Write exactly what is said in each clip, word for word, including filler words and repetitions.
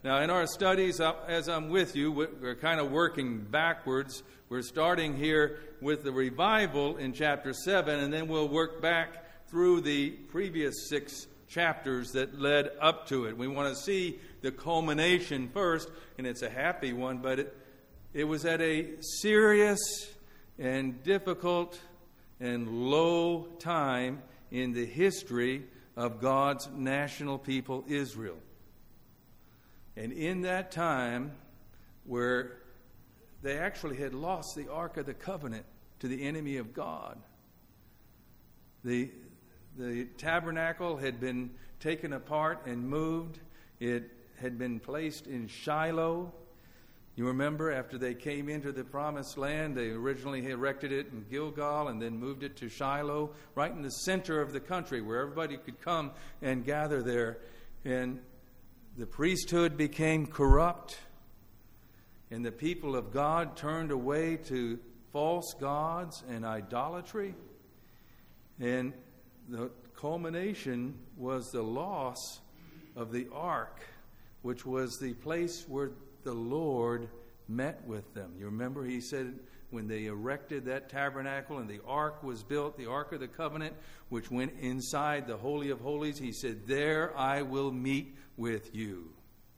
Now, in our studies, as I'm with you, we're kind of working backwards. We're starting here with the revival in chapter seven, and then we'll work back through the previous six chapters that led up to it. We want to see the culmination first, and it's a happy one, but it, it was at a serious and difficult and low time in the history of God's national people, Israel. And in that time where they actually had lost the Ark of the Covenant to the enemy of God, the, the tabernacle had been taken apart and moved. It had been placed in Shiloh. You remember, after they came into the promised land, they originally erected it in Gilgal and then moved it to Shiloh, right in the center of the country where everybody could come and gather there. And the priesthood became corrupt, and the people of God turned away to false gods and idolatry. And the culmination was the loss of the ark, which was the place where the Lord met with them. You remember he said when they erected that tabernacle and the ark was built, the Ark of the Covenant, which went inside the Holy of Holies, he said, "There I will meet with you."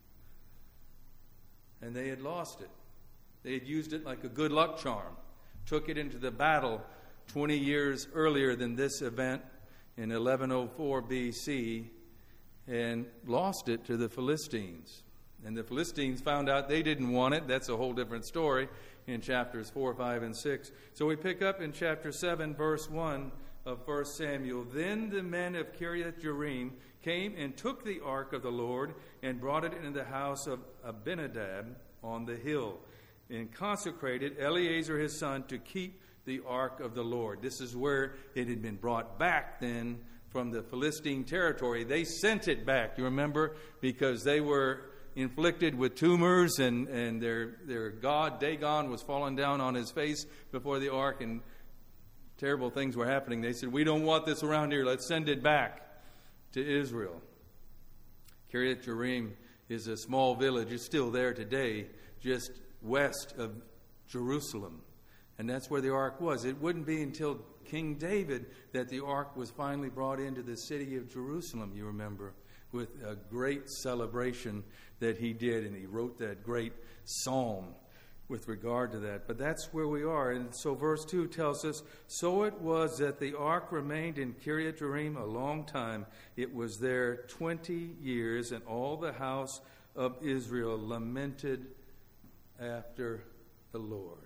And they had lost it. They had used it like a good luck charm. Took it into the battle twenty years earlier than this event in eleven oh four B C and lost it to the Philistines. And the Philistines found out they didn't want it. That's a whole different story in chapters four, five, and six. So we pick up in chapter seven, verse one of First Samuel. Then the men of Kiriath-Jearim came and took the ark of the Lord and brought it into the house of Abinadab on the hill and consecrated Eleazar his son to keep the ark of the Lord. This is where it had been brought back then from the Philistine territory. They sent it back, you remember, because they were inflicted with tumors, and, and their their god Dagon was falling down on his face before the ark, and terrible things were happening. They said, "We don't want this around here. Let's send it back to Israel." Kiriath-Jearim is a small village. It's still there today, just west of Jerusalem. And that's where the ark was. It wouldn't be until King David that the ark was finally brought into the city of Jerusalem, you remember, with a great celebration that he did, and he wrote that great psalm with regard to that. But that's where we are. And so verse two tells us, "So it was that the ark remained in Kiriath-Jearim a long time. It was there twenty years, and all the house of Israel lamented after the Lord."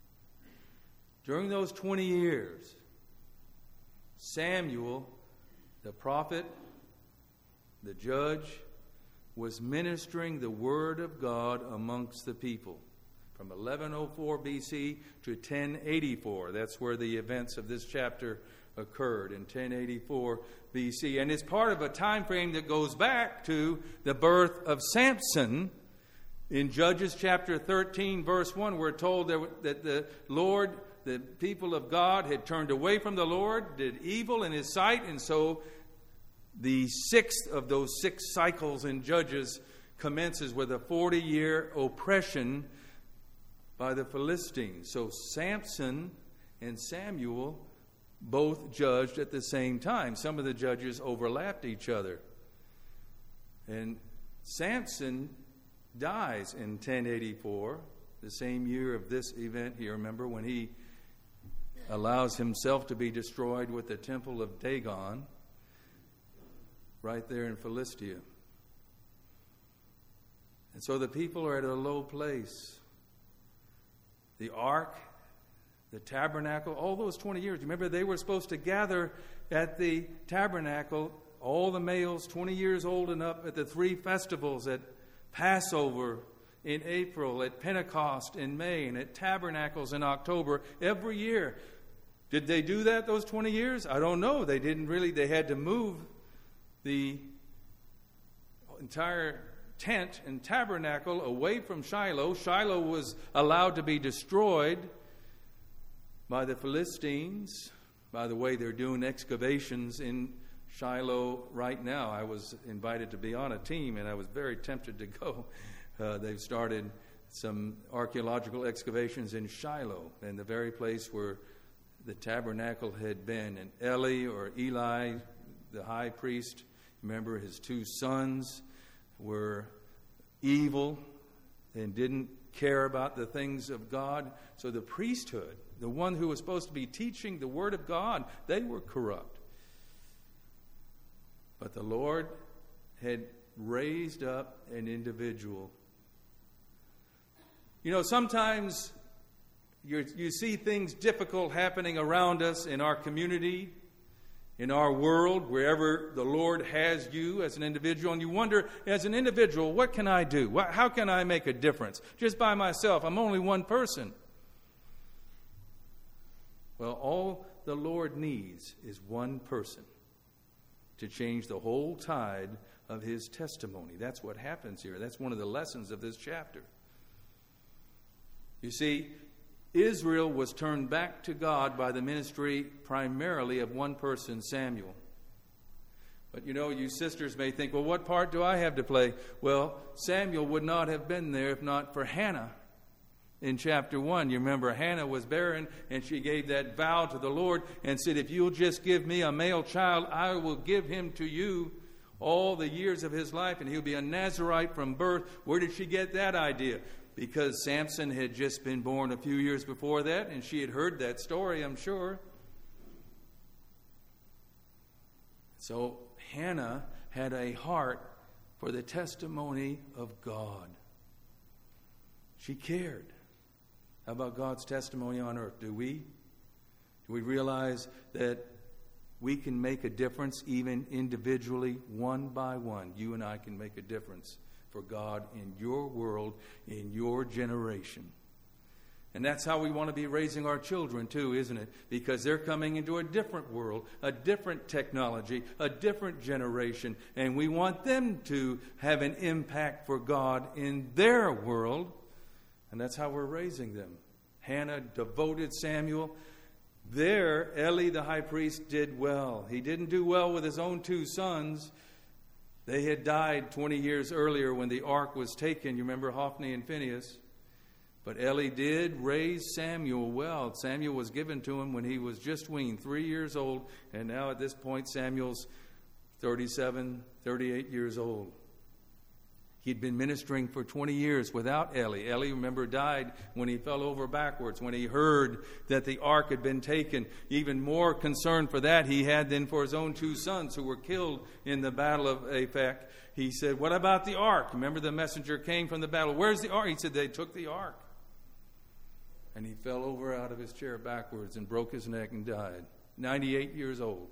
During those twenty years, Samuel, the prophet, the judge, was ministering the word of God amongst the people. From eleven oh four B C to ten eighty-four. That's where the events of this chapter occurred, in ten eighty-four B C. And it's part of a time frame that goes back to the birth of Samson. In Judges chapter thirteen, verse one, we're told that the Lord, the people of God, had turned away from the Lord, did evil in his sight, and so the sixth of those six cycles in Judges commences with a forty-year oppression by the Philistines. So Samson and Samuel both judged at the same time. Some of the judges overlapped each other. And Samson dies in ten eighty-four, the same year of this event here. Remember, when he allows himself to be destroyed with the temple of Dagon, right there in Philistia. And so the people are at a low place. The ark, the tabernacle, all those twenty years. Remember, they were supposed to gather at the tabernacle, all the males twenty years old and up, at the three festivals, at Passover in April, at Pentecost in May, and at Tabernacles in October, every year. Did they do that those twenty years? I don't know. They didn't really. They had to move the entire tent and tabernacle away from Shiloh. Shiloh was allowed to be destroyed by the Philistines. By the way, they're doing excavations in Shiloh right now. I was invited to be on a team, and I was very tempted to go. Uh, they've started some archaeological excavations in Shiloh, and the very place where the tabernacle had been. And Eli, or Eli, the high priest, remember his two sons were evil and didn't care about the things of God. So the priesthood, the one who was supposed to be teaching the Word of God, they were corrupt. But the Lord had raised up an individual. You know, sometimes you're, you see things difficult happening around us in our community, in our world, wherever the Lord has you as an individual, and you wonder, as an individual, what can I do? What, how can I make a difference? Just by myself, I'm only one person. Well, all the Lord needs is one person to change the whole tide of His testimony. That's what happens here. That's one of the lessons of this chapter. You see, Israel was turned back to God by the ministry primarily of one person, Samuel. But you know, you sisters may think, well, what part do I have to play? Well, Samuel would not have been there if not for Hannah. In chapter one, you remember Hannah was barren, and she gave that vow to the Lord and said, if you'll just give me a male child, I will give him to you all the years of his life, and he'll be a Nazirite from birth. Where did she get that idea? Because Samson had just been born a few years before that, and she had heard that story, I'm sure. So Hannah had a heart for the testimony of God. She cared about God's testimony on earth. Do we? Do we realize that we can make a difference even individually, one by one? You and I can make a difference for God in your world, in your generation. And that's how we want to be raising our children too, isn't it? Because they're coming into a different world, a different technology, a different generation, and we want them to have an impact for God in their world. And that's how we're raising them. Hannah devoted Samuel. There, Eli the high priest did well. He didn't do well with his own two sons. They had died twenty years earlier when the ark was taken. You remember Hophni and Phinehas? But Eli did raise Samuel well. Samuel was given to him when he was just weaned, three years old. And now at this point, Samuel's thirty-seven, thirty-eight years old. He'd been ministering for twenty years without Eli. Eli, remember, died when he fell over backwards, when he heard that the ark had been taken. Even more concern for that he had than for his own two sons who were killed in the battle of Aphek. He said, what about the ark? Remember, the messenger came from the battle. Where's the ark? He said, they took the ark. And he fell over out of his chair backwards and broke his neck and died. ninety-eight years old.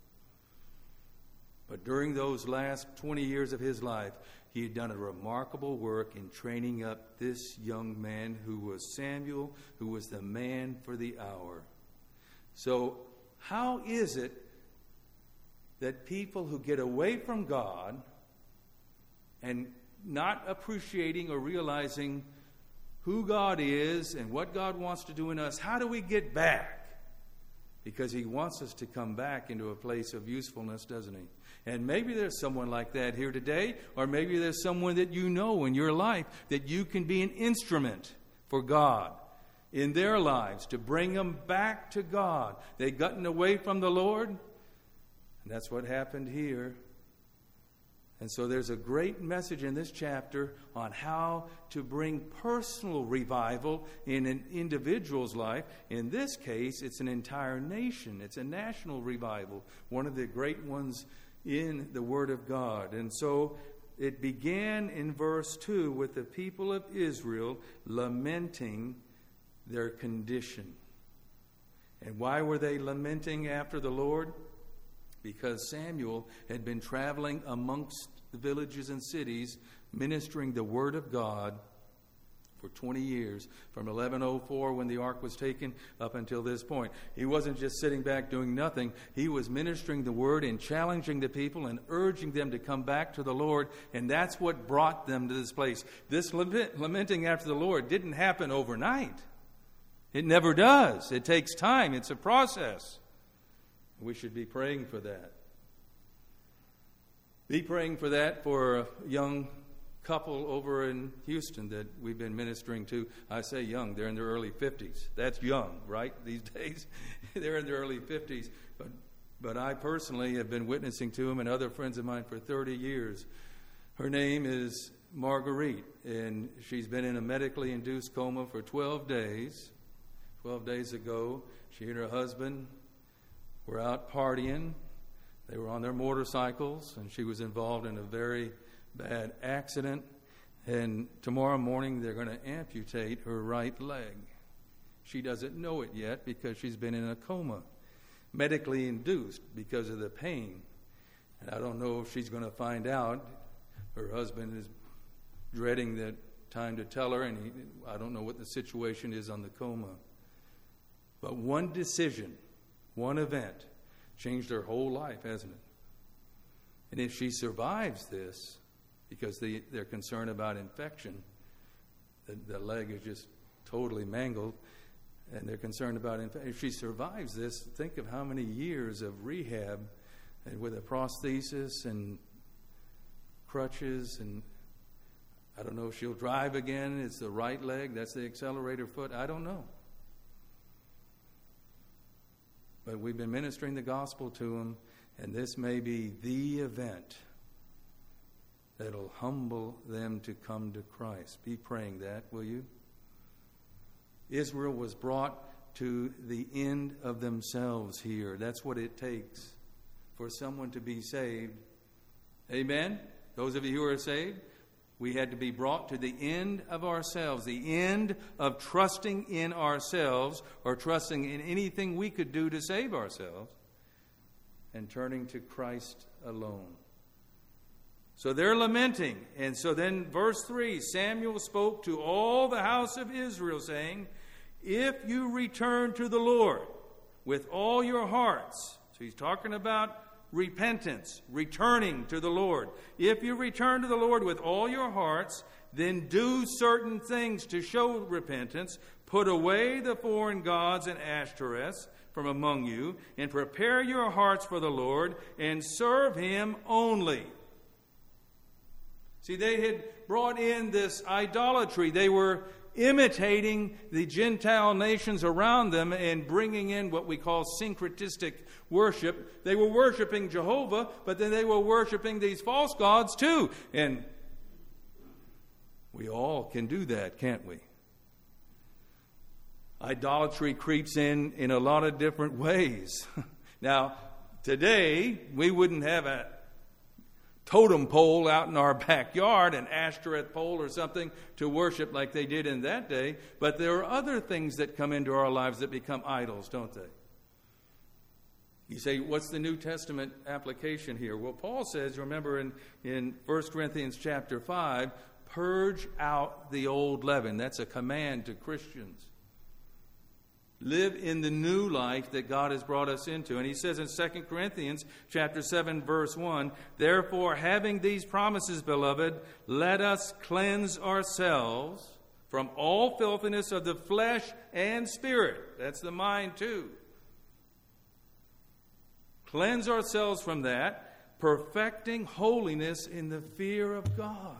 But during those last twenty years of his life, he had done a remarkable work in training up this young man who was Samuel, who was the man for the hour. So how is it that people who get away from God and not appreciating or realizing who God is and what God wants to do in us, how do we get back? Because He wants us to come back into a place of usefulness, doesn't He? And maybe there's someone like that here today, or maybe there's someone that you know in your life that you can be an instrument for God in their lives to bring them back to God. They've gotten away from the Lord, and that's what happened here. And so there's a great message in this chapter on how to bring personal revival in an individual's life. In this case, it's an entire nation. It's a national revival, one of the great ones in the Word of God. And so it began in verse two with the people of Israel lamenting their condition. And why were they lamenting after the Lord? Because Samuel had been traveling amongst the villages and cities, ministering the Word of God for twenty years, from eleven oh four when the ark was taken up until this point. He wasn't just sitting back doing nothing. He was ministering the Word and challenging the people and urging them to come back to the Lord, and that's what brought them to this place. This lamenting after the Lord didn't happen overnight. It never does. It takes time. It's a process. We should be praying for that. Be praying for that for a young couple over in Houston that we've been ministering to. I say young, they're in their early fifties. That's young, right, these days? They're in their early fifties. But but I personally have been witnessing to them and other friends of mine for thirty years. Her name is Marguerite, and she's been in a medically induced coma for twelve days. twelve days ago, she and her husband were out partying. They were on their motorcycles, and she was involved in a very bad accident. And tomorrow morning, they're going to amputate her right leg. She doesn't know it yet because she's been in a coma, medically induced because of the pain. And I don't know if she's going to find out. Her husband is dreading the time to tell her, and he, I don't know what the situation is on the coma. But one decision, one event, changed her whole life, hasn't it? And if she survives this, because they, they're concerned about infection, the, the leg is just totally mangled, and they're concerned about infection. If she survives this, think of how many years of rehab and with a prosthesis and crutches, and I don't know if she'll drive again. It's the right leg, that's the accelerator foot. I don't know. But we've been ministering the gospel to them, and this may be the event that'll humble them to come to Christ. Be praying that, will you? Israel was brought to the end of themselves here. That's what it takes for someone to be saved. Amen? Those of you who are saved, we had to be brought to the end of ourselves, the end of trusting in ourselves or trusting in anything we could do to save ourselves, and turning to Christ alone. So they're lamenting. And so then verse three, Samuel spoke to all the house of Israel, saying, if you return to the Lord with all your hearts. So he's talking about repentance, returning to the Lord. If you return to the Lord with all your hearts, then do certain things to show repentance. Put away the foreign gods and Ashtoreths from among you, and prepare your hearts for the Lord, and serve him only. See, they had brought in this idolatry. They were imitating the Gentile nations around them and bringing in what we call syncretistic worship. They were worshiping Jehovah, but then they were worshiping these false gods too. And we all can do that, can't we? Idolatry creeps in in a lot of different ways. Now, today, we wouldn't have a totem pole out in our backyard, an Ashtoreth pole or something to worship like they did in that day. But there are other things that come into our lives that become idols, don't they? You say, what's the New Testament application here? Well, Paul says, remember in, in First Corinthians chapter five, purge out the old leaven. That's a command to Christians. Live in the new life that God has brought us into. And he says in Second Corinthians chapter seven, verse one, therefore, having these promises, beloved, let us cleanse ourselves from all filthiness of the flesh and spirit. That's the mind too. Cleanse ourselves from that, perfecting holiness in the fear of God.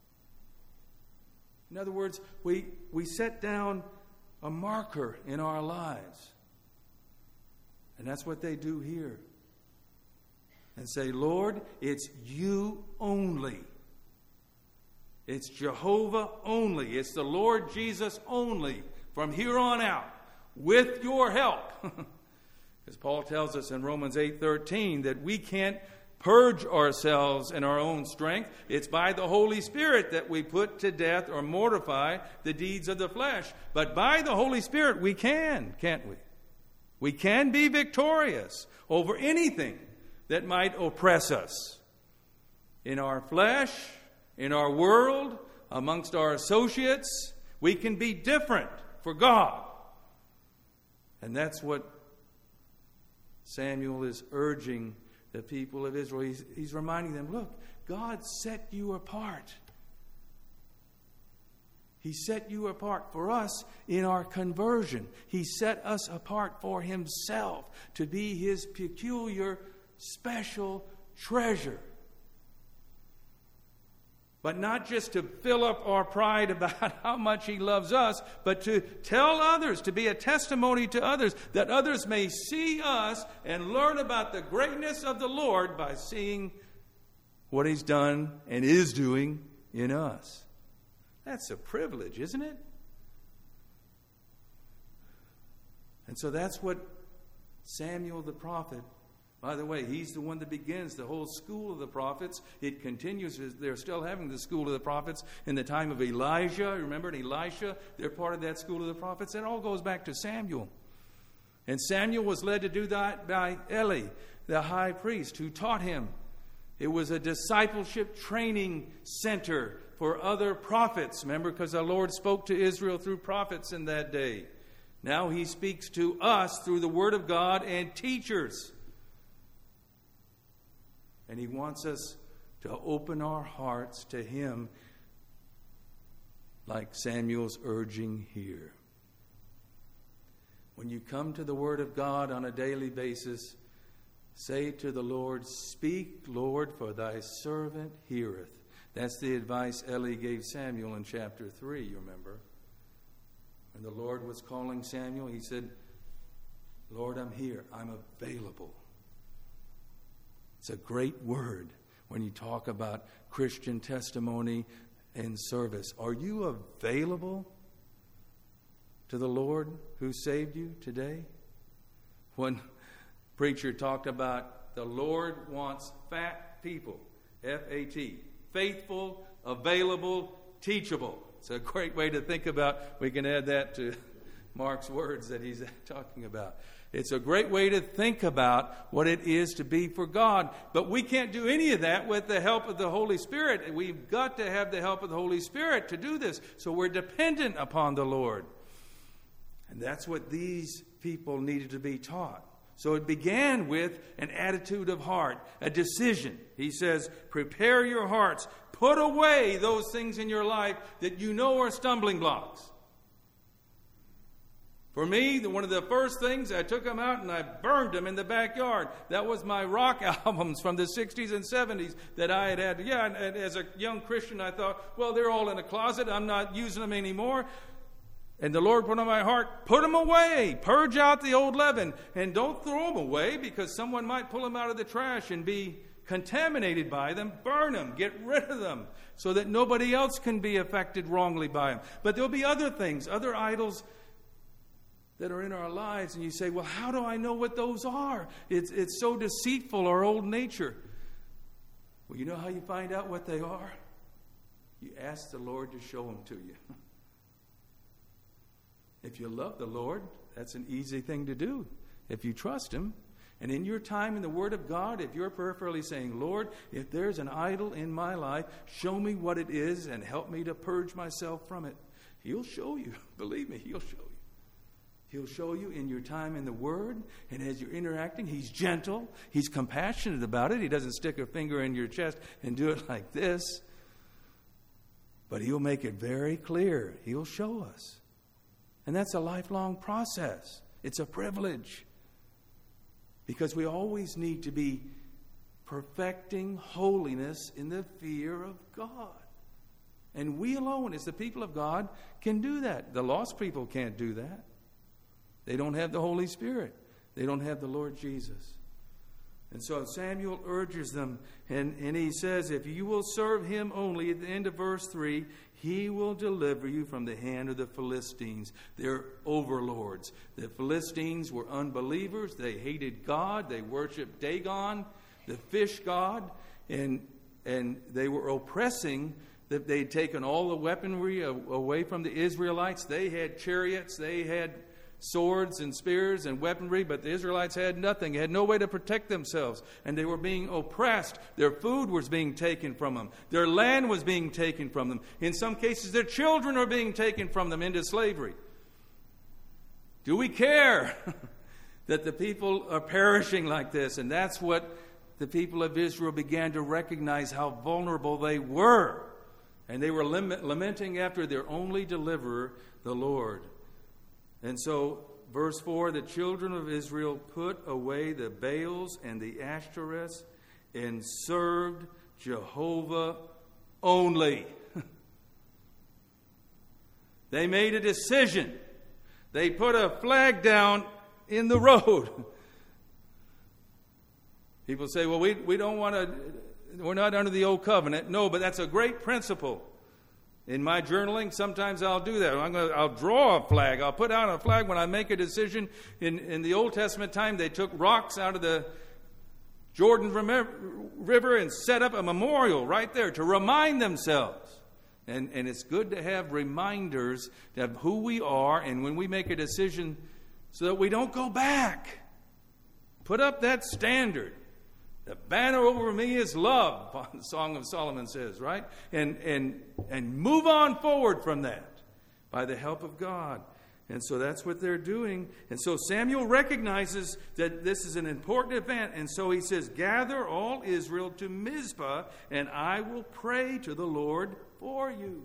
In other words, we, we set down a marker in our lives. And that's what they do here. And say, Lord, it's you only. It's Jehovah only. It's the Lord Jesus only from here on out, with your help. Because Paul tells us in Romans eight thirteen that we can't purge ourselves in our own strength. It's by the Holy Spirit that we put to death or mortify the deeds of the flesh. But by the Holy Spirit we can, can't we? We can be victorious over anything that might oppress us. In our flesh, in our world, amongst our associates, we can be different for God. And that's what Samuel is urging the people of Israel. He's, he's reminding them, look, God set you apart. He set you apart for us in our conversion. He set us apart for himself to be his peculiar, special treasure. But not just to fill up our pride about how much he loves us, but to tell others, to be a testimony to others, that others may see us and learn about the greatness of the Lord by seeing what he's done and is doing in us. That's a privilege, isn't it? And so that's what Samuel the prophet, by the way, he's the one that begins the whole school of the prophets. It continues. They're still having the school of the prophets in the time of Elijah. Remember, and Elisha, they're part of that school of the prophets. It all goes back to Samuel. And Samuel was led to do that by Eli, the high priest, who taught him. It was a discipleship training center for other prophets. Remember, because the Lord spoke to Israel through prophets in that day. Now he speaks to us through the Word of God and teachers. And he wants us to open our hearts to him like Samuel's urging here. When you come to the Word of God on a daily basis, say to the Lord, "Speak, Lord, for thy servant heareth." That's the advice Eli gave Samuel in chapter three, you remember. When the Lord was calling Samuel, he said, "Lord, I'm here. I'm available." It's a great word when you talk about Christian testimony and service. Are you available to the Lord who saved you today? One preacher talked about the Lord wants fat people, F A T, faithful, available, teachable. It's a great way to think about. We can add that to Mark's words that he's talking about. It's a great way to think about what it is to be for God. But we can't do any of that with the help of the Holy Spirit. We've got to have the help of the Holy Spirit to do this. So we're dependent upon the Lord. And that's what these people needed to be taught. So it began with an attitude of heart, a decision. He says, prepare your hearts. Put away those things in your life that you know are stumbling blocks. For me, the, one of the first things, I took them out and I burned them in the backyard. That was my rock albums from the sixties and seventies that I had had. Yeah, and, and as a young Christian, I thought, well, they're all in a closet. I'm not using them anymore. And the Lord put on my heart, put them away. Purge out the old leaven. And don't throw them away because someone might pull them out of the trash and be contaminated by them. Burn them. Get rid of them so that nobody else can be affected wrongly by them. But there'll be other things, other idols that are in our lives, and you say, well, how do I know what those are? It's, it's so deceitful, our old nature. Well, you know how you find out what they are? You ask the Lord to show them to you. If you love the Lord, that's an easy thing to do. If you trust Him, and in your time in the Word of God, if you're prayerfully saying, Lord, if there's an idol in my life, show me what it is and help me to purge myself from it. He'll show you. Believe me, He'll show you. He'll show you in your time in the Word, and as you're interacting, He's gentle. He's compassionate about it. He doesn't stick a finger in your chest and do it like this. But He'll make it very clear. He'll show us. And that's a lifelong process. It's a privilege. Because we always need to be perfecting holiness in the fear of God. And we alone, as the people of God, can do that. The lost people can't do that. They don't have the Holy Spirit. They don't have the Lord Jesus. And so Samuel urges them, and, and he says, if you will serve him only, at the end of verse three, he will deliver you from the hand of the Philistines, their overlords. The Philistines were unbelievers. They hated God. They worshipped Dagon, the fish god, and, and they were oppressing. That they'd taken all the weaponry away from the Israelites. They had chariots. They had swords and spears and weaponry, but the Israelites had nothing. They had no way to protect themselves, and they were being oppressed. Their food was being taken from them. Their land was being taken from them. In some cases, their children are being taken from them into slavery. Do we care that the people are perishing like this? And that's what the people of Israel began to recognize, how vulnerable they were. And they were lamenting after their only deliverer, the Lord. And so, verse four, the children of Israel put away the Baals and the Ashtoreths and served Jehovah only. They made a decision. They put a flag down in the road. People say, well, we, we don't want to, we're not under the old covenant. No, but that's a great principle. In my journaling, sometimes I'll do that. I'm gonna, I'll draw a flag. I'll put out a flag when I make a decision. In, in the Old Testament time, they took rocks out of the Jordan River and set up a memorial right there to remind themselves. And, and it's good to have reminders of who we are and when we make a decision so that we don't go back. Put up that standard. The banner over me is love, the Song of Solomon says, right? And, and, and move on forward from that by the help of God. And so that's what they're doing. And so Samuel recognizes that this is an important event. And so he says, gather all Israel to Mizpah, and I will pray to the Lord for you.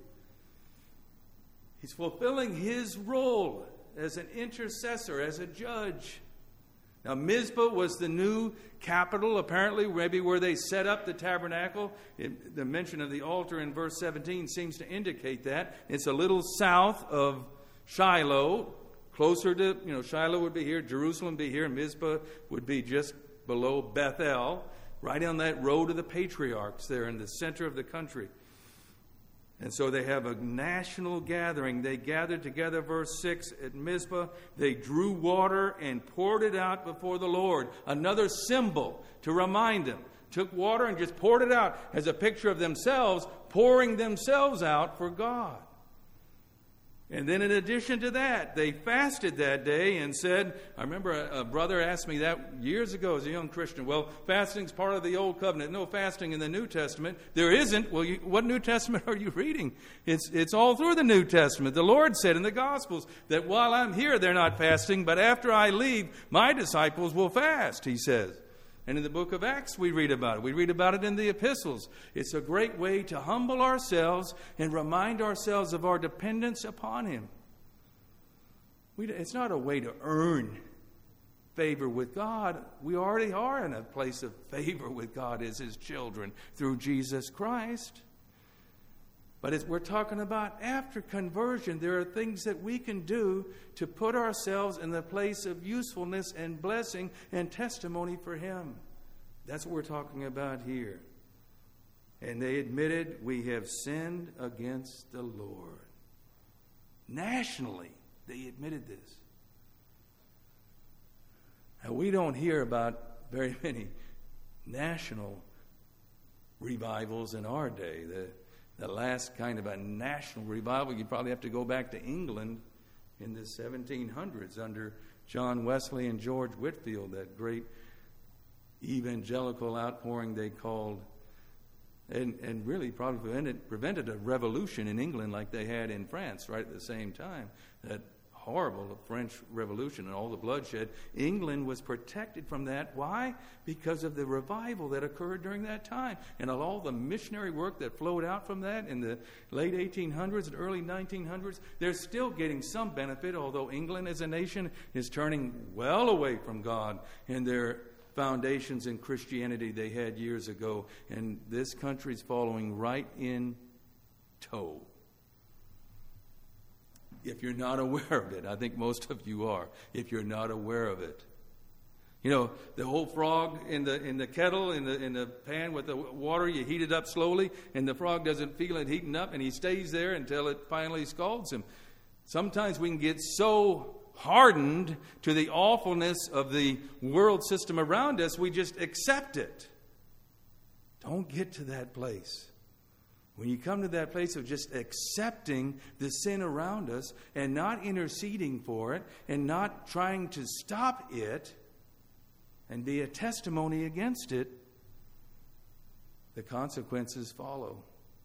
He's fulfilling his role as an intercessor, as a judge. Now, Mizpah was the new capital, apparently, maybe where they set up the tabernacle. It, the mention of the altar in verse seventeen seems to indicate that. It's a little south of Shiloh, closer to, you know, Shiloh would be here, Jerusalem would be here, and Mizpah would be just below Bethel, right on that road of the patriarchs there in the center of the country. And so they have a national gathering. They gathered together, verse six, at Mizpah. They drew water and poured it out before the Lord. Another symbol to remind them. Took water and just poured it out as a picture of themselves, pouring themselves out for God. And then in addition to that, they fasted that day and said, I remember a, a brother asked me that years ago as a young Christian, well, fasting's part of the Old Covenant. No fasting in the New Testament. There isn't. Well, you, what New Testament are you reading? It's, it's all through the New Testament. The Lord said in the Gospels that while I'm here, they're not fasting, but after I leave, my disciples will fast, he says. And in the book of Acts, we read about it. We read about it in the epistles. It's a great way to humble ourselves and remind ourselves of our dependence upon Him. We, it's not a way to earn favor with God. We already are in a place of favor with God as His children through Jesus Christ. But as we're talking about after conversion, there are things that we can do to put ourselves in the place of usefulness and blessing and testimony for Him. That's what we're talking about here. And they admitted, we have sinned against the Lord. Nationally, they admitted this. Now, we don't hear about very many national revivals in our day. The The last kind of a national revival, you'd probably have to go back to England in the seventeen hundreds under John Wesley and George Whitefield, that great evangelical outpouring they called, and, and really probably prevented, prevented a revolution in England like they had in France right at the same time. That horrible French Revolution and all the bloodshed. England was protected from that. Why? Because of the revival that occurred during that time. And of all the missionary work that flowed out from that in the late eighteen hundreds and early nineteen hundreds, they're still getting some benefit, although England as a nation is turning well away from God and their foundations in Christianity they had years ago. And this country's following right in tow. If you're not aware of it, I think most of you are, if you're not aware of it. You know, the whole frog in the in the kettle, in the in the pan with the water, you heat it up slowly, and the frog doesn't feel it heating up, and he stays there until it finally scalds him. Sometimes we can get so hardened to the awfulness of the world system around us, we just accept it. Don't get to that place. When you come to that place of just accepting the sin around us and not interceding for it and not trying to stop it and be a testimony against it, the consequences follow.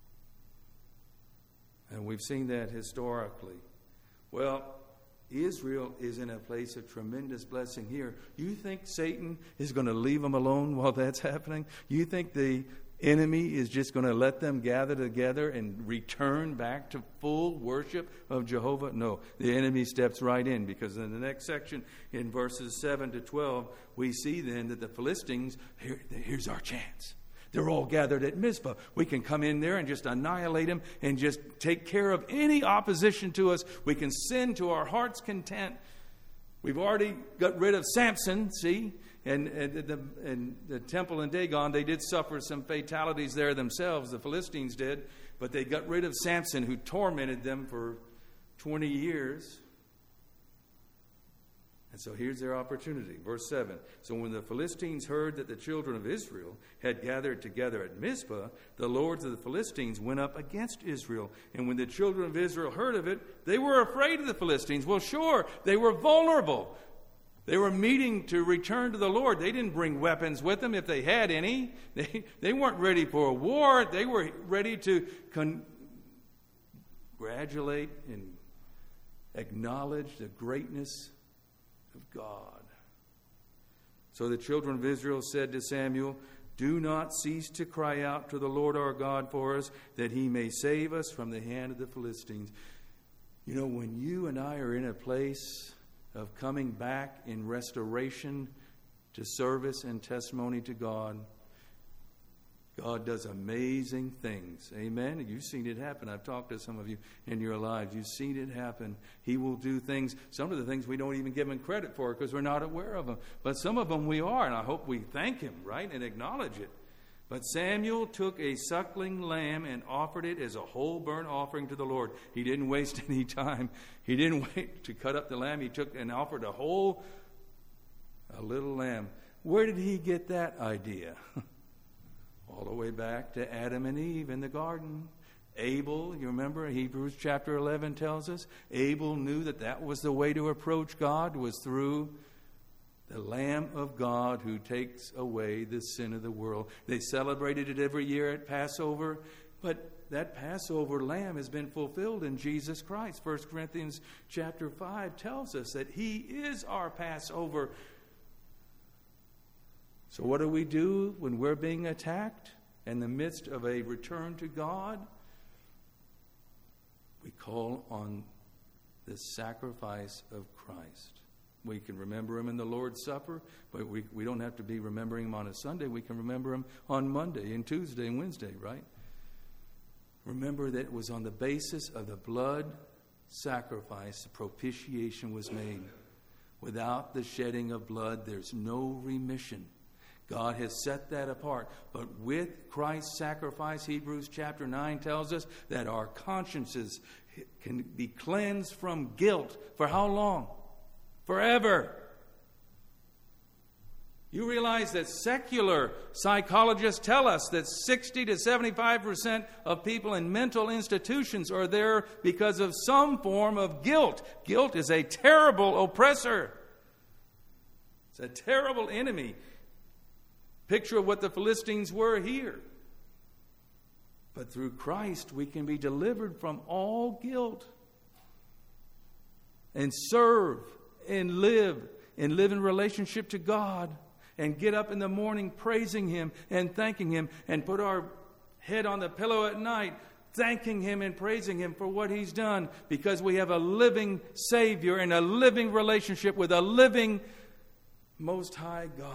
And we've seen that historically. Well, Israel is in a place of tremendous blessing here. You think Satan is going to leave them alone while that's happening? You think the enemy is just going to let them gather together and return back to full worship of Jehovah? No, the enemy steps right in, because in the next section, in verses seven to twelve, we see then that the Philistines, here, here's our chance. They're all gathered at Mizpah. We can come in there and just annihilate them and just take care of any opposition to us. We can sin to our heart's content. We've already got rid of Samson, see? And, and, the, and the temple in Dagon, they did suffer some fatalities there themselves. The Philistines did. But they got rid of Samson, who tormented them for twenty years. And so here's their opportunity. Verse seven. So when the Philistines heard that the children of Israel had gathered together at Mizpah, the lords of the Philistines went up against Israel. And when the children of Israel heard of it, they were afraid of the Philistines. Well, sure, they were vulnerable. They were meeting to return to the Lord. They didn't bring weapons with them if they had any. They, they weren't ready for a war. They were ready to congratulate and acknowledge the greatness of God. So the children of Israel said to Samuel, "Do not cease to cry out to the Lord our God for us, that he may save us from the hand of the Philistines." You know, when you and I are in a place of coming back in restoration to service and testimony to God, God does amazing things. Amen? You've seen it happen. I've talked to some of you in your lives. You've seen it happen. He will do things, some of the things we don't even give him credit for because we're not aware of them. But some of them we are, and I hope we thank him, right, and acknowledge it. But Samuel took a suckling lamb and offered it as a whole burnt offering to the Lord. He didn't waste any time. He didn't wait to cut up the lamb. He took and offered a whole, a little lamb. Where did he get that idea? All the way back to Adam and Eve in the garden. Abel, you remember Hebrews chapter eleven tells us, Abel knew that that was the way to approach God, was through the Lamb of God who takes away the sin of the world. They celebrated it every year at Passover, but that Passover lamb has been fulfilled in Jesus Christ. First Corinthians chapter five tells us that he is our Passover. So what do we do when we're being attacked in the midst of a return to God? We call on the sacrifice of Christ. We can remember him in the Lord's Supper, but we, we don't have to be remembering him on a Sunday. We can remember him on Monday and Tuesday and Wednesday, right? Remember that it was on the basis of the blood sacrifice the propitiation was made. Without the shedding of blood, there's no remission. God has set that apart. But with Christ's sacrifice, Hebrews chapter nine tells us that our consciences can be cleansed from guilt. For how long? Forever. You realize that secular psychologists tell us that sixty to seventy-five percent of people in mental institutions are there because of some form of guilt. Guilt is a terrible oppressor. It's a terrible enemy. Picture of what the Philistines were here. But through Christ, we can be delivered from all guilt and serve and live and live in relationship to God and get up in the morning praising him and thanking him and put our head on the pillow at night thanking him and praising him for what he's done, because we have a living Savior and a living relationship with a living Most High God.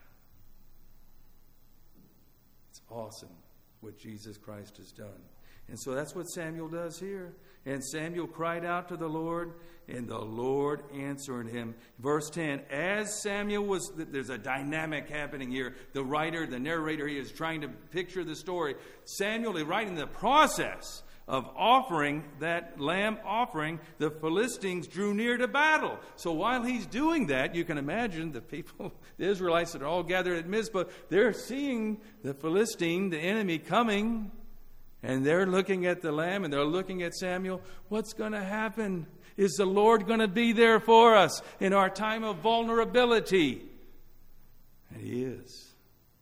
It's awesome what Jesus Christ has done. And so that's what Samuel does here. And Samuel cried out to the Lord, and the Lord answered him. Verse ten, as Samuel was, there's a dynamic happening here. The writer, the narrator, he is trying to picture the story. Samuel is right in the process of offering that lamb offering. The Philistines drew near to battle. So while he's doing that, you can imagine the people, the Israelites that are all gathered at Mizpah, they're seeing the Philistine, the enemy, coming. And they're looking at the lamb and they're looking at Samuel. What's going to happen? Is the Lord going to be there for us in our time of vulnerability? And he is.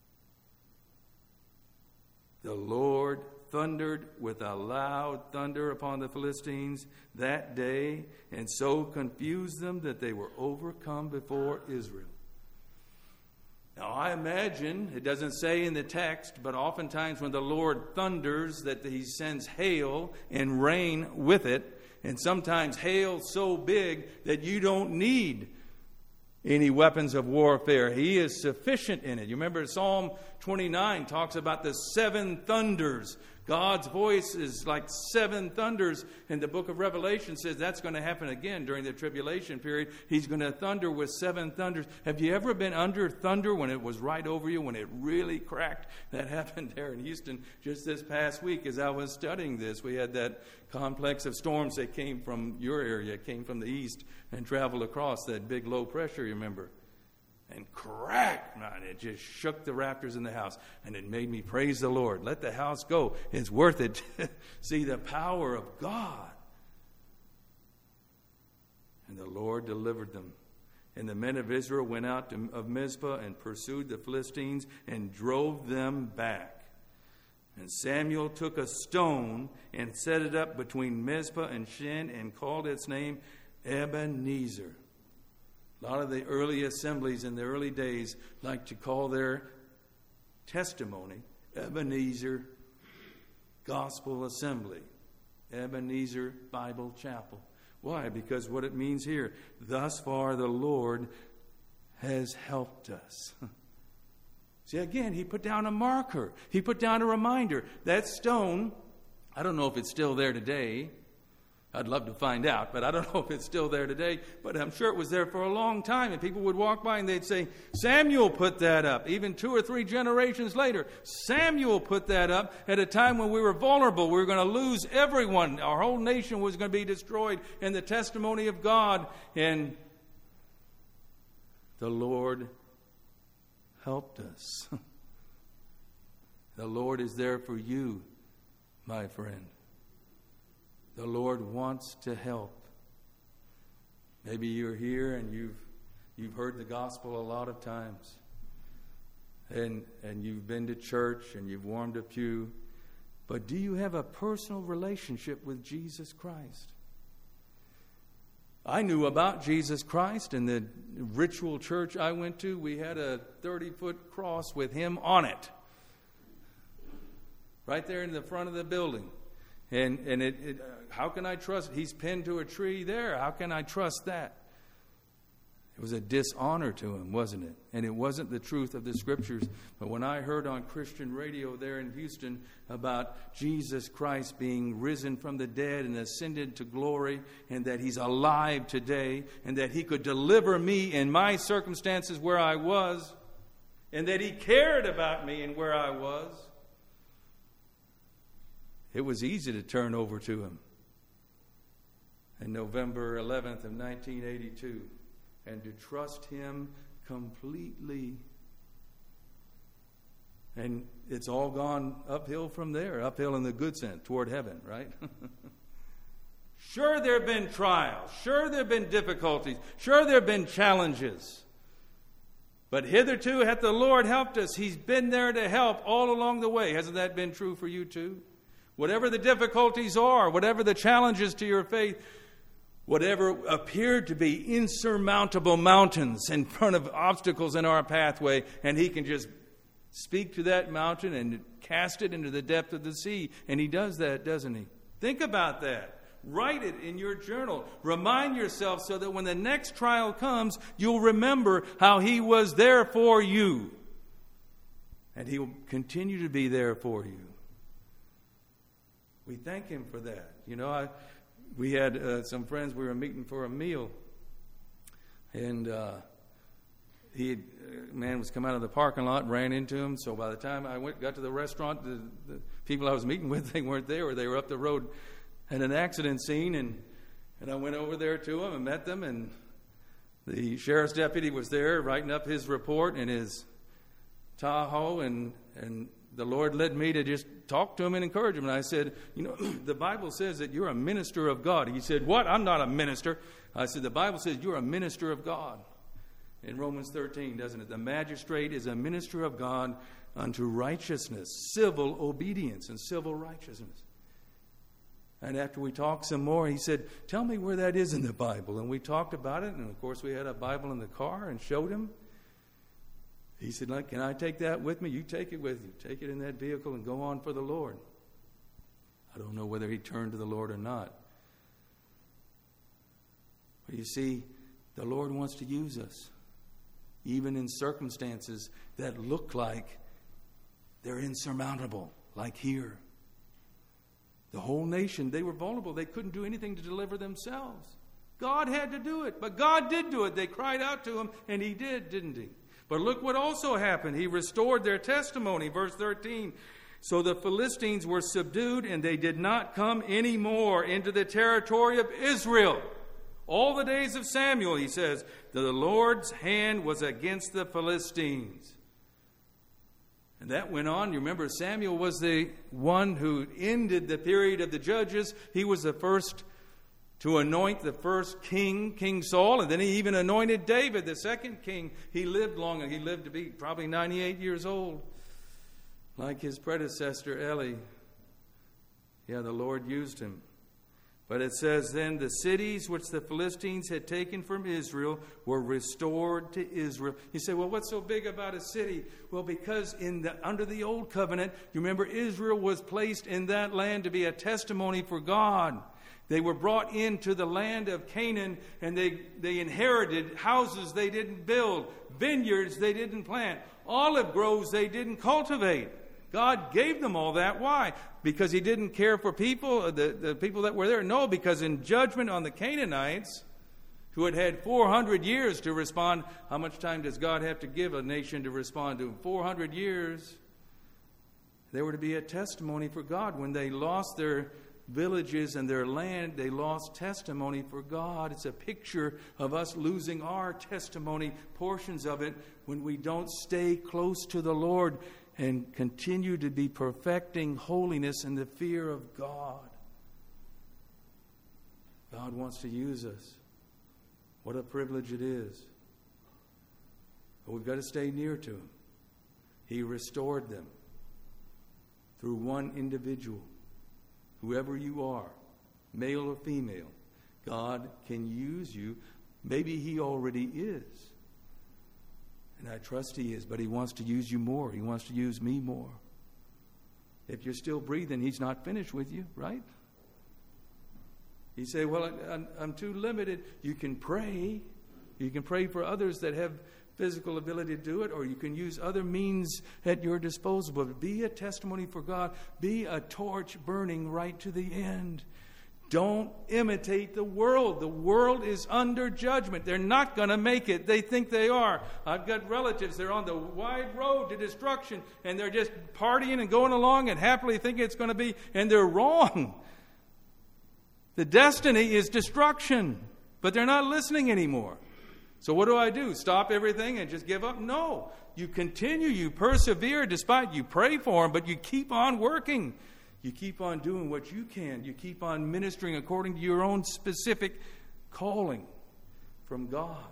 The Lord thundered with a loud thunder upon the Philistines that day, and so confused them that they were overcome before Israel. Now, I imagine, it doesn't say in the text, but oftentimes when the Lord thunders, that he sends hail and rain with it, and sometimes hail so big that you don't need any weapons of warfare. He is sufficient in it. You remember Psalm twenty-nine talks about the seven thunders. God's voice is like seven thunders. And the book of Revelation says that's going to happen again during the tribulation period. He's going to thunder with seven thunders. Have you ever been under thunder when it was right over you, when it really cracked? That happened there in Houston just this past week as I was studying this. We had that complex of storms that came from your area, came from the east and traveled across that big low pressure, you remember. And crack, man, it just shook the rafters in the house. And it made me praise the Lord. Let the house go. It's worth it to see the power of God. And the Lord delivered them. And the men of Israel went out to, of Mizpah and pursued the Philistines and drove them back. And Samuel took a stone and set it up between Mizpah and Shin and called its name Ebenezer. A lot of the early assemblies in the early days like to call their testimony Ebenezer Gospel Assembly, Ebenezer Bible Chapel. Why? Because what it means here, thus far the Lord has helped us. See, again, he put down a marker. He put down a reminder. That stone, I don't know if it's still there today. I'd love to find out, but I don't know if it's still there today. But I'm sure it was there for a long time. And people would walk by and they'd say, Samuel put that up. Even two or three generations later, Samuel put that up at a time when we were vulnerable. We were going to lose everyone. Our whole nation was going to be destroyed. And the testimony of God. And the Lord helped us. The Lord is there for you, my friend. The Lord wants to help. Maybe you're here and you've you've heard the gospel a lot of times. And and you've been to church and you've warmed a pew. But do you have a personal relationship with Jesus Christ? I knew about Jesus Christ in the ritual church I went to. We had a thirty-foot cross with him on it. Right there in the front of the building. And and it, it how can I trust? He's pinned to a tree there. How can I trust that? It was a dishonor to him, wasn't it? And it wasn't the truth of the Scriptures. But when I heard on Christian radio there in Houston about Jesus Christ being risen from the dead and ascended to glory, and that he's alive today, and that he could deliver me in my circumstances where I was, and that he cared about me and where I was, it was easy to turn over to him. And November eleventh of nineteen eighty-two, and to trust him completely. And it's all gone uphill from there, uphill in the good sense, toward heaven, right? Sure, there have been trials. Sure, there have been difficulties. Sure, there have been challenges. But hitherto hath the Lord helped us. He's been there to help all along the way. Hasn't that been true for you too? Whatever the difficulties are, whatever the challenges to your faith, whatever appeared to be insurmountable mountains in front of obstacles in our pathway, and he can just speak to that mountain and cast it into the depth of the sea. And he does that, doesn't he? Think about that. Write it in your journal. Remind yourself so that when the next trial comes, you'll remember how he was there for you. And he will continue to be there for you. We thank him for that. You know, I, we had uh, some friends, we were meeting for a meal. And uh, he had, a man was come out of the parking lot and ran into him. So by the time I went, got to the restaurant, the, the people I was meeting with, they weren't there, or they were up the road at an accident scene. And, and I went over there to them and met them. And the sheriff's deputy was there writing up his report in his Tahoe. And, and the Lord led me to just talk to him and encourage him. And I said, you know, the Bible says that you're a minister of God. He said, what? I'm not a minister. I said, the Bible says you're a minister of God. In Romans thirteen, doesn't it? The magistrate is a minister of God unto righteousness, civil obedience and civil righteousness. And after we talked some more, he said, tell me where that is in the Bible. And we talked about it. And, of course, we had a Bible in the car and showed him. He said, can I take that with me? You take it with you. Take it in that vehicle and go on for the Lord. I don't know whether he turned to the Lord or not. But you see, the Lord wants to use us. even in circumstances that look like they're insurmountable, like here. The whole nation, they were vulnerable. They couldn't do anything to deliver themselves. God had to do it, but God did do it. They cried out to him, and he did, didn't he? But look what also happened. He restored their testimony. Verse thirteen. So the Philistines were subdued, and they did not come any more into the territory of Israel. All the days of Samuel, he says, the Lord's hand was against the Philistines. And that went on. You remember, Samuel was the one who ended the period of the judges. He was the first to anoint the first king, King Saul, and then he even anointed David, the second king. He lived long. He lived to be probably ninety-eight years old, like his predecessor, Eli. Yeah, the Lord used him. But it says, then the cities which the Philistines had taken from Israel were restored to Israel. You say, well, what's so big about a city? Well, because in the under the old covenant, you remember Israel was placed in that land to be a testimony for God. They were brought into the land of Canaan, and they, they inherited houses they didn't build, vineyards they didn't plant, olive groves they didn't cultivate. God gave them all that. Why? Because he didn't care for people, the, the people that were there? No, because in judgment on the Canaanites, who had had four hundred years to respond. How much time does God have to give a nation to respond to? four hundred years. They were to be a testimony for God. When they lost their villages and their land, they lost testimony for God. It's a picture of us losing our testimony, portions of it, when we don't stay close to the Lord and continue to be perfecting holiness in the fear of God. God wants to use us. What a privilege it is. But we've got to stay near to him. He restored them through one individual. Whoever you are, male or female, God can use you. Maybe he already is. And I trust he is, but he wants to use you more. He wants to use me more. If you're still breathing, he's not finished with you, right? You say, well, I'm, I'm too limited. You can pray. You can pray for others that have physical ability to do it, or you can use other means at your disposal. But be a testimony for God. Be a torch burning right to the end. Don't imitate the world. The world is under judgment. They're not going to make it. They think they are. I've got relatives. They're on the wide road to destruction, and they're just partying and going along and happily thinking it's going to be, and they're wrong. The destiny is destruction, but they're not listening anymore. So what do I do? Stop everything and just give up? No. You continue. You persevere despite you pray for them, but you keep on working. You keep on doing what you can. You keep on ministering according to your own specific calling from God.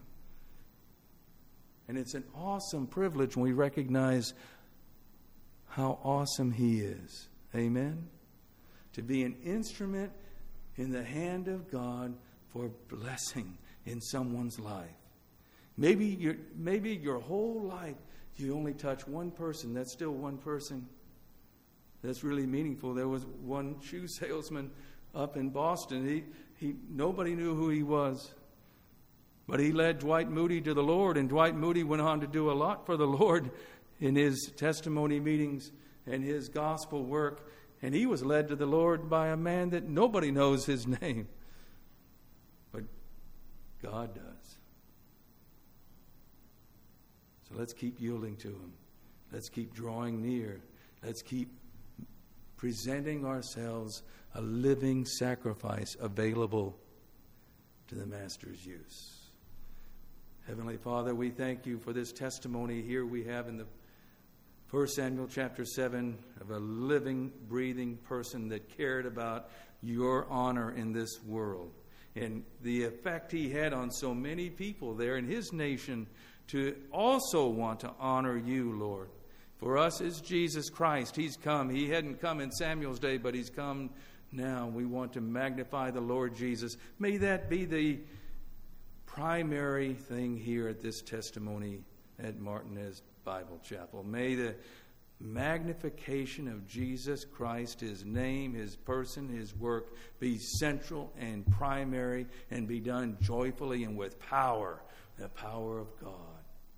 And it's an awesome privilege when we recognize how awesome he is. Amen? To be an instrument in the hand of God for blessing in someone's life. Maybe your, maybe your whole life you only touch one person. That's still one person. That's really meaningful. There was one shoe salesman up in Boston. He, he, nobody knew who he was. But he led Dwight Moody to the Lord, and Dwight Moody went on to do a lot for the Lord in his testimony meetings and his gospel work. And he was led to the Lord by a man that nobody knows his name. But God does. So let's keep yielding to him. Let's keep drawing near. Let's keep presenting ourselves a living sacrifice available to the Master's use. Heavenly Father, we thank you for this testimony here we have in the First Samuel chapter seven of a living, breathing person that cared about your honor in this world. And the effect he had on so many people there in his nation to also want to honor you, Lord. For us is Jesus Christ. He's come. He hadn't come in Samuel's day, but he's come now. We want to magnify the Lord Jesus. May that be the primary thing here at this testimony at Martinez Bible Chapel. May the magnification of Jesus Christ, his name, his person, his work, be central and primary and be done joyfully and with power, the power of God.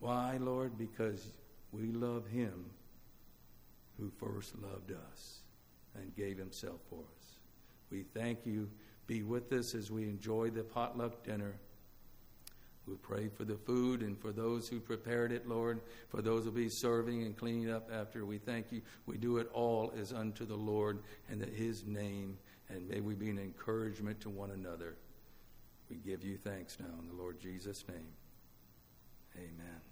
Why, Lord? Because we love him who first loved us and gave himself for us. We thank you. Be with us as we enjoy the potluck dinner. We pray for the food and for those who prepared it, Lord, for those who will be serving and cleaning up after. We thank you. We do it all as unto the Lord and in his name, and may we be an encouragement to one another. We give you thanks now in the Lord Jesus' name. Amen.